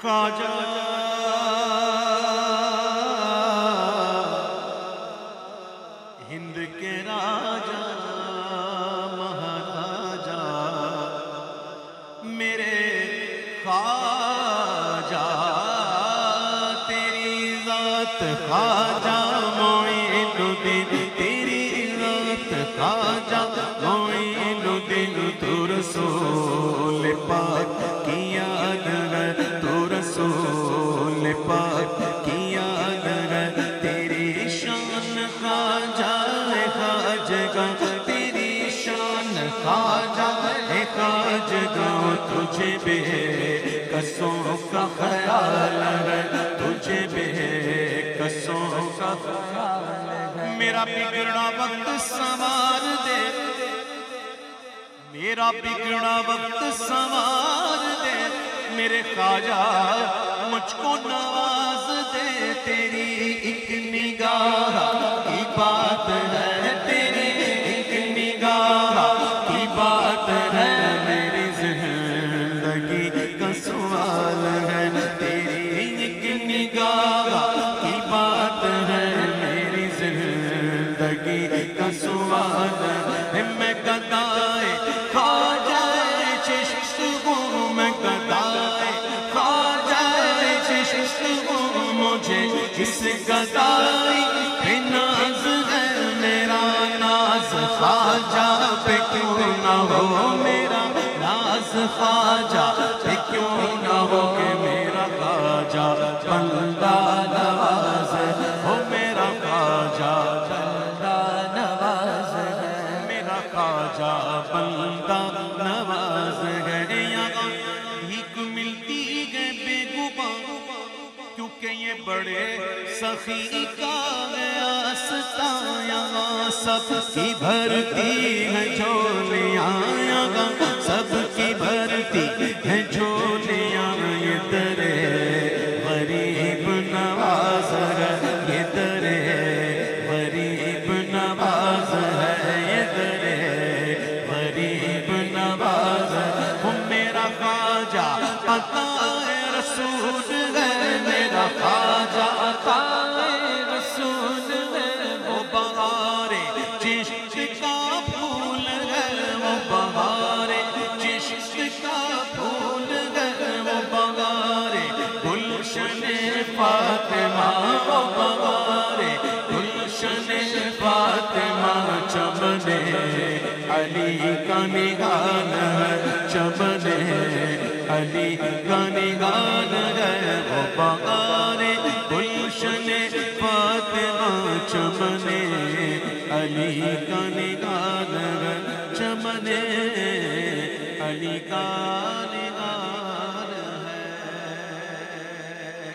خواجہ ہند کے راجا مہاراجا میرے خواجہ تیری ذات خواجہ معین الدین تیری ذات خواجہ معین الدین تو رسول پاک کی یاد ہے تو رسول پاک کی یاد ہے تیری شان خواجہ ہے خواجگاں تیری شان خواجہ ہے خواجگاں تجھے بے کسوں کا خیال ہے تجھے بے کسوں کا خیال ہے میرا بگڑا وقت سنوار دے میرا بگڑا وقت سنوار دے میرے خواجہ مجھ کو نواز دے تیری ایک نگاہ کی بات ہے تیری ایک نگاہ کی بات ہے میری زندگی کا سوال ہے تیری ایک نگاہ کی بات ہے میری زندگی کا سوال ہے میں گدائے خواجہ چشت ہوں میں گدائے خواجہ چشت ہوں مجھے اس گدائی پہ ناز ہے میرا ناز خواجہ پہ کیوں نہ ہو میرا ناز خواجہ پہ کیوں نہ ہو کہ میرا خواجہ بندہ نواز ہے ہو میرا خواجہ بندہ نواز ہے میرا خواجہ بندہ نواز ہے یہاں بھیک ملتی ہے بے گباں کیونکہ یہ بڑے سخی کا ہے آستاں یہاں سب کی بھرتی ہے جھولیاں یہاں سب کی بھرتی ہے جھولیاں یہ درے غریب نواز ہے یہ درے غریب نواز ہے یہ درے غریب نواز ہے میرا خواجہ عطائے رسول ہے میرا خواجہ عطائے رسول ہے وہ بہار چشت کا پھول ہے وہ بہار چشت کا پھول ہے وہ بہار گلشن فاطمہ وہ بہار گلشن فاطمہ چمنے علی کا نگان ہے چمنے علی کا نگان ہے وہ بہار گلشن فاطمہ چمنے علی کا نگان ہے چمنے علی کا نگان